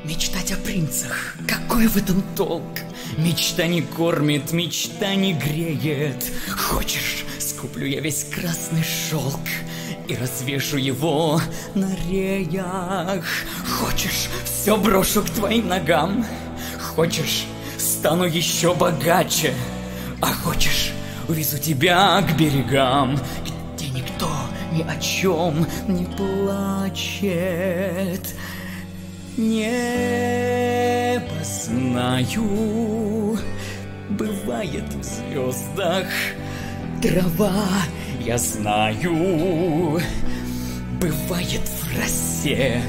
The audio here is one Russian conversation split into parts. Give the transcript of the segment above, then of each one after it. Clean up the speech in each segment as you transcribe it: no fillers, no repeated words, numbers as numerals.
Мечтать о принцах, какой в этом толк? Мечта не кормит, мечта не греет. Хочешь, скуплю я весь красный шелк и развешу его на реях. Хочешь, все брошу к твоим ногам. Хочешь, стану еще богаче. А хочешь, увезу тебя к берегам, где никто ни о чем не плачет. Небо знаю, бывает в звездах. Трава, я знаю, бывает в росе.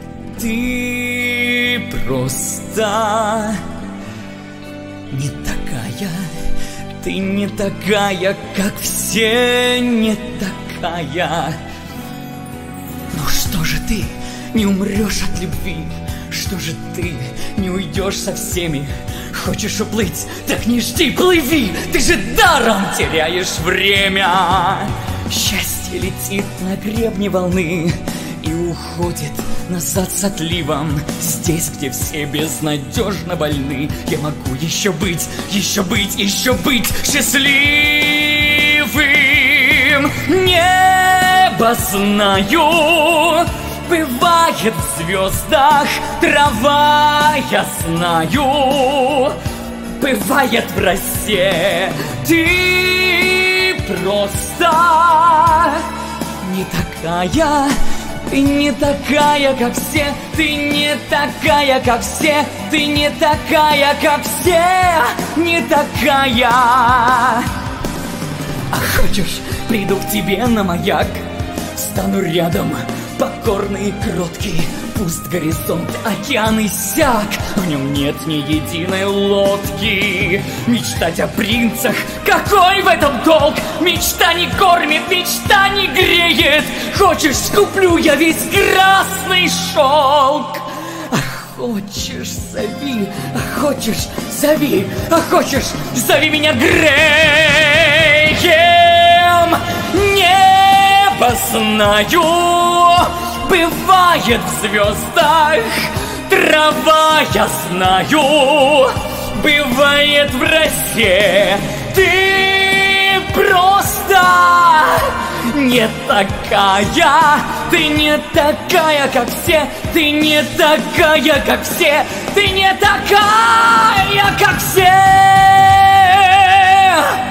Ты просто не такая. Ты не такая, как все, не такая. Ну что же ты не умрешь от любви? Что же ты не уйдешь со всеми? Хочешь уплыть, так не жди, плыви. Ты же даром теряешь время. Счастье летит на гребне волны и уходит назад с отливом. Здесь, где все безнадежно больны, я могу еще быть счастливым. Небо знаю, бывает в звездах. Трава, я знаю, бывает в росе. Ты просто не такая. Ты не такая, как все. Ты не такая, как все. Ты не такая, как все. Не такая. А хочешь, приду к тебе на маяк, стану рядом, покорный и кроткий. Пусть горизонт, океан иссяк, в нем нет ни единой лодки. Мечтать о принцах, какой в этом толк? Мечта не кормит, мечта не греет. Хочешь, скуплю я весь красный шелк. А хочешь, зови, а хочешь, зови, а хочешь, зови меня Греем. Небо знаю, бывает в звездах. Трава, я знаю, бывает в росе. Ты просто не такая. Ты не такая, как все. Ты не такая, как все. Ты не такая, как все.